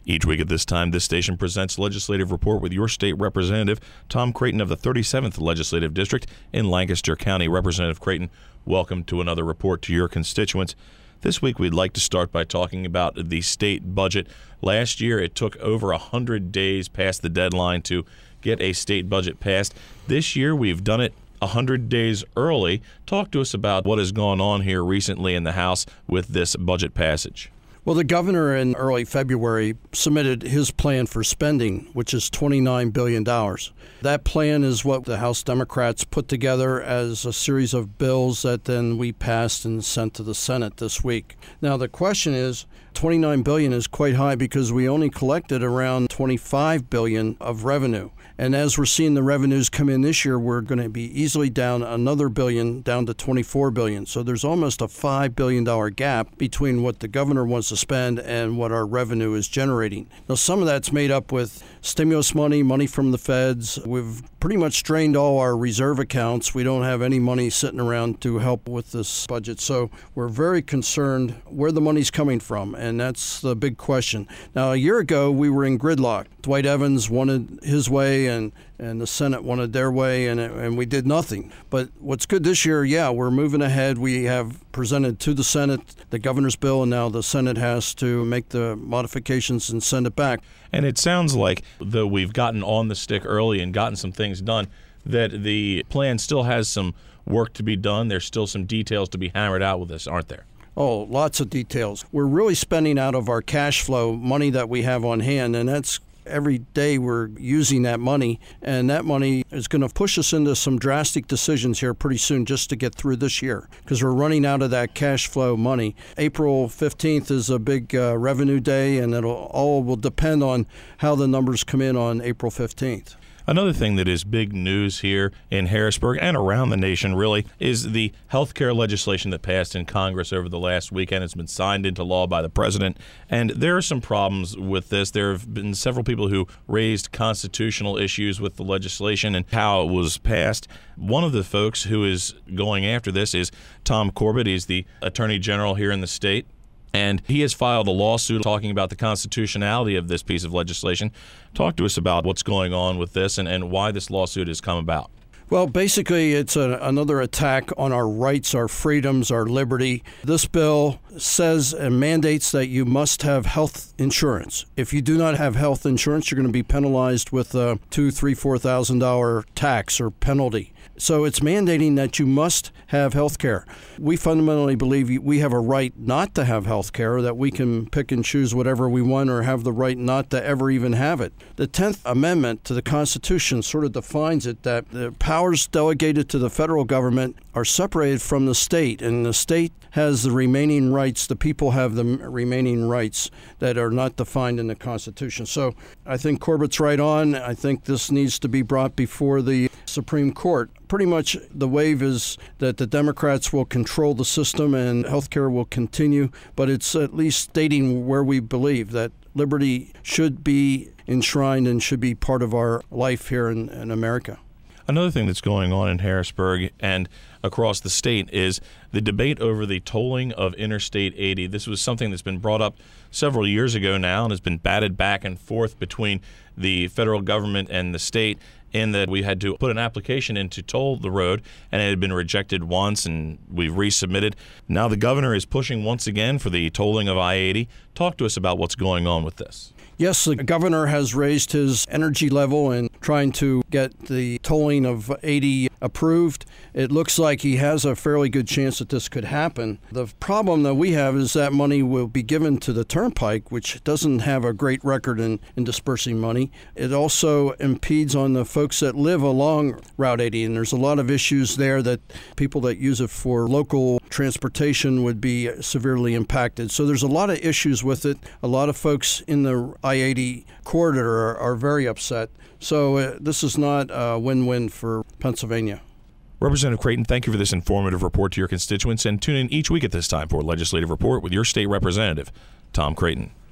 Each week at this time, this station presents Legislative Report with your state representative, Tom Creighton of the 37th Legislative District in Lancaster County. Representative Creighton, welcome to another report to your constituents. This week, we'd like to start by talking about the state budget. Last year, it took over 100 days past the deadline to get a state budget passed. This year, we've done it 100 days early. Talk to us about what has gone on here recently in the House with this budget passage. Well, the governor in early February submitted his plan for spending, which is $29 billion. That plan is what the House Democrats put together as a series of bills that then we passed and sent to the Senate this week. Now, the question is, $29 billion is quite high because we only collected around $25 billion of revenue. And as we're seeing the revenues come in this year, we're going to be easily down another billion, down to $24 billion. So there's almost a $5 billion gap between what the governor wants to spend and what our revenue is generating. Now, some of that's made up with stimulus money from the feds. We've pretty much drained all our reserve accounts. We don't have any money sitting around to help with this budget. So we're very concerned where the money's coming from, and that's the big question. Now, a year ago, we were in gridlock. Dwight Evans wanted his way, and the Senate wanted their way, and we did nothing. But what's good this year, we're moving ahead. We have presented to the Senate the governor's bill, and now the Senate has to make the modifications and send it back. And it sounds like, though we've gotten on the stick early and gotten some things done, that the plan still has some work to be done. There's still some details to be hammered out with this, aren't there? Oh, lots of details. We're really spending out of our cash flow money that we have on hand, and that's every day we're using that money, and that money is going to push us into some drastic decisions here pretty soon just to get through this year because we're running out of that cash flow money. April 15th is a big revenue day, and it all will depend on how the numbers come in on April 15th. Another thing that is big news here in Harrisburg and around the nation, really, is the health care legislation that passed in Congress over the last weekend. It's been signed into law by the president, and there are some problems with this. There have been several people who raised constitutional issues with the legislation and how it was passed. One of the folks who is going after this is Tom Corbett. He's the Attorney General here in the state. And he has filed a lawsuit talking about the constitutionality of this piece of legislation. Talk to us about what's going on with this and why this lawsuit has come about. Well, basically, it's another attack on our rights, our freedoms, our liberty. This bill says and mandates that you must have health insurance. If you do not have health insurance, you're going to be penalized with a $2,000, $3,000, $4,000 tax or penalty. So it's mandating that you must have health care. We fundamentally believe we have a right not to have health care, that we can pick and choose whatever we want or have the right not to ever even have it. The 10th Amendment to the Constitution sort of defines it that the powers delegated to the federal government are separated from the state, and the state has the remaining rights. The people have the remaining rights that are not defined in the Constitution. So I think Corbett's right on. I think this needs to be brought before the Supreme Court. Pretty much the wave is that the Democrats will control the system and healthcare will continue, but it's at least stating where we believe that liberty should be enshrined and should be part of our life here in America. Another thing that's going on in Harrisburg and across the state is the debate over the tolling of Interstate 80. This was something that's been brought up several years ago now and has been batted back and forth between the federal government and the state, in that we had to put an application in to toll the road, and it had been rejected once, and we've resubmitted. Now the governor is pushing once again for the tolling of I-80. Talk to us about what's going on with this. Yes, the governor has raised his energy level in trying to get the tolling of 80 approved. It looks like he has a fairly good chance that this could happen. The problem that we have is that money will be given to the Turnpike, which doesn't have a great record in dispersing money. It also impedes on the folks that live along Route 80, and there's a lot of issues there that people that use it for local transportation would be severely impacted. So there's a lot of issues with it. A lot of folks in the I-80 corridor are very upset. So this is not a win-win for Pennsylvania. Representative Creighton, thank you for this informative report to your constituents, and tune in each week at this time for Legislative Report with your state representative, Tom Creighton.